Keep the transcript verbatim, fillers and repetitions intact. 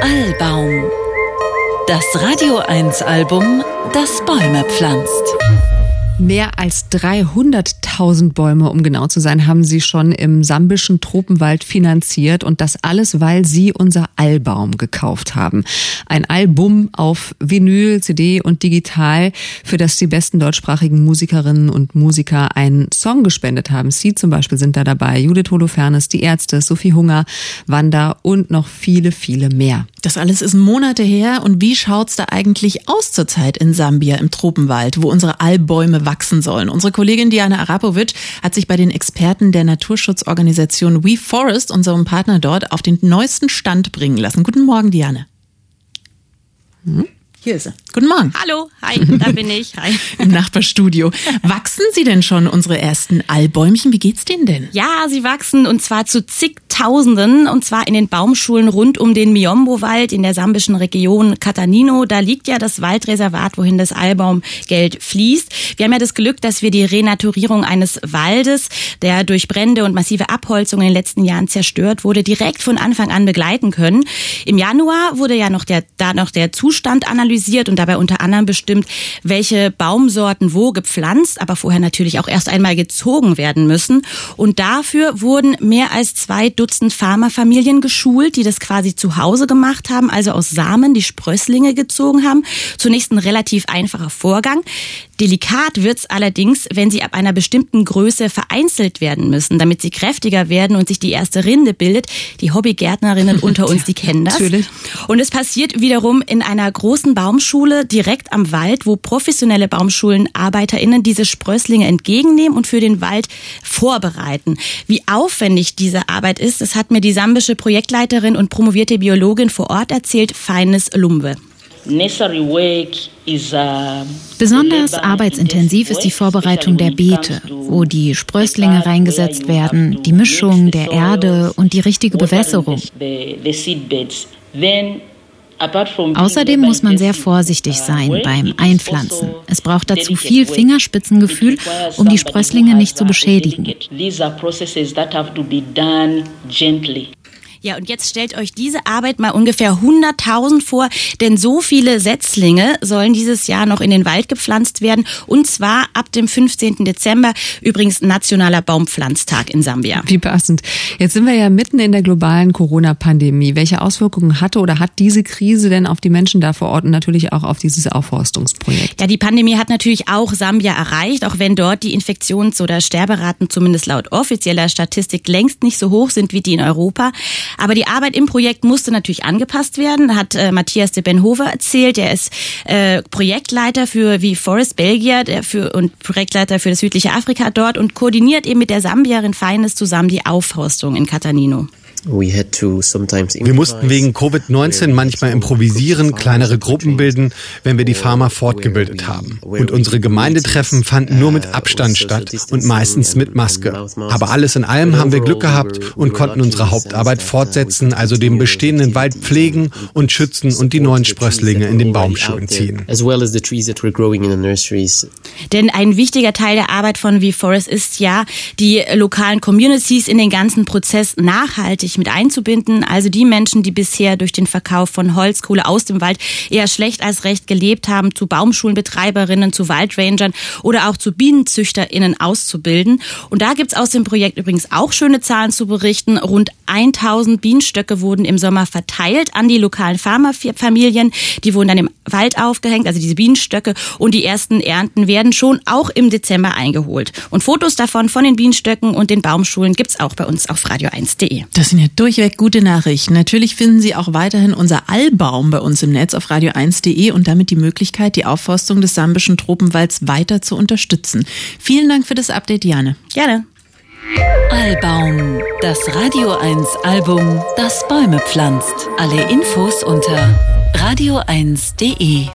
Albaum. Das Radio eins Album, das Bäume pflanzt. Mehr als dreihunderttausend Bäume, um genau zu sein, haben sie schon im sambischen Tropenwald finanziert. Und das alles, weil sie unser Albaum gekauft haben. Ein Album auf Vinyl, C D und digital, für das die besten deutschsprachigen Musikerinnen und Musiker einen Song gespendet haben. Sie zum Beispiel sind da dabei. Judith Holofernes, die Ärzte, Sophie Hunger, Wanda und noch viele, viele mehr. Das alles ist Monate her. Und wie schaut's da eigentlich aus zurzeit in Sambia im Tropenwald, wo unsere Albäume wachsen sollen? Unsere Kollegin Diana Arapovic hat sich bei den Experten der Naturschutzorganisation WeForest, unserem Partner dort, auf den neuesten Stand bringen lassen. Guten Morgen, Diane. Hm? Hier ist sie. Guten Morgen. Hallo, hi, da bin ich. Hi. Im Nachbarstudio. Wachsen Sie denn schon, unsere ersten Albäumchen? Wie geht's denen denn? Ja, sie wachsen und zwar zu zigtausenden und zwar in den Baumschulen rund um den Miombo-Wald in der sambischen Region Catanino. Da liegt ja das Waldreservat, wohin das Albaumgeld fließt. Wir haben ja das Glück, dass wir die Renaturierung eines Waldes, der durch Brände und massive Abholzung in den letzten Jahren zerstört wurde, direkt von Anfang an begleiten können. Im Januar wurde ja noch der, da noch der Zustand analysiert und dabei unter anderem bestimmt, welche Baumsorten wo gepflanzt, aber vorher natürlich auch erst einmal gezogen werden müssen. Und dafür wurden mehr als zwei Dutzend Farmerfamilien geschult, die das quasi zu Hause gemacht haben, also aus Samen die Sprösslinge gezogen haben. Zunächst ein relativ einfacher Vorgang. Delikat wird's allerdings, wenn sie ab einer bestimmten Größe vereinzelt werden müssen, damit sie kräftiger werden und sich die erste Rinde bildet. Die Hobbygärtnerinnen unter uns, die kennen das. Natürlich. Und es passiert wiederum in einer großen Baumschule direkt am Wald, wo professionelle BaumschulenarbeiterInnen diese Sprösslinge entgegennehmen und für den Wald vorbereiten. Wie aufwendig diese Arbeit ist, das hat mir die sambische Projektleiterin und promovierte Biologin vor Ort erzählt, Feines Lumbe. Besonders arbeitsintensiv ist die Vorbereitung der Beete, wo die Sprösslinge reingesetzt werden, die Mischung der Erde und die richtige Bewässerung. Außerdem muss man sehr vorsichtig sein beim Einpflanzen. Es braucht dazu viel Fingerspitzengefühl, um die Sprösslinge nicht zu beschädigen. Ja, und jetzt stellt euch diese Arbeit mal ungefähr hunderttausend vor, denn so viele Setzlinge sollen dieses Jahr noch in den Wald gepflanzt werden, und zwar ab dem fünfzehnten Dezember, übrigens nationaler Baumpflanztag in Sambia. Wie passend. Jetzt sind wir ja mitten in der globalen Corona-Pandemie. Welche Auswirkungen hatte oder hat diese Krise denn auf die Menschen da vor Ort und natürlich auch auf dieses Aufforstungsprojekt? Ja, die Pandemie hat natürlich auch Sambia erreicht, auch wenn dort die Infektions- oder Sterberaten zumindest laut offizieller Statistik längst nicht so hoch sind wie die in Europa. Aber die Arbeit im Projekt musste natürlich angepasst werden, hat äh, Matthias de Benhove erzählt. Er ist äh, Projektleiter für WeForest Belgier der für, und Projektleiter für das südliche Afrika dort und koordiniert eben mit der Sambierin Feines zusammen die Aufforstung in Catanino. Wir mussten wegen Covid neunzehn manchmal improvisieren, kleinere Gruppen bilden, wenn wir die Farmer fortgebildet haben. Und unsere Gemeindetreffen fanden nur mit Abstand statt und meistens mit Maske. Aber alles in allem haben wir Glück gehabt und konnten unsere Hauptarbeit fortsetzen, also den bestehenden Wald pflegen und schützen und die neuen Sprösslinge in den Baumschulen ziehen. Denn ein wichtiger Teil der Arbeit von WeForest ist ja, die lokalen Communities in den ganzen Prozess nachhaltig mit einzubinden, also die Menschen, die bisher durch den Verkauf von Holzkohle aus dem Wald eher schlecht als recht gelebt haben, zu Baumschulenbetreiberinnen, zu Waldrangern oder auch zu BienenzüchterInnen auszubilden. Und da gibt's aus dem Projekt übrigens auch schöne Zahlen zu berichten. Rund tausend Bienenstöcke wurden im Sommer verteilt an die lokalen Farmerfamilien. Die wurden dann im Wald aufgehängt, also diese Bienenstöcke, und die ersten Ernten werden schon auch im Dezember eingeholt. Und Fotos davon von den Bienenstöcken und den Baumschulen gibt's auch bei uns auf radio eins punkt de. Das sind ja durchweg gute Nachrichten. Natürlich finden Sie auch weiterhin unser Albaum bei uns im Netz auf radio eins punkt de und damit die Möglichkeit, die Aufforstung des sambischen Tropenwalds weiter zu unterstützen. Vielen Dank für das Update, Diane. Gerne. Albaum, das Radio eins Album, das Bäume pflanzt. Alle Infos unter radio eins punkt de.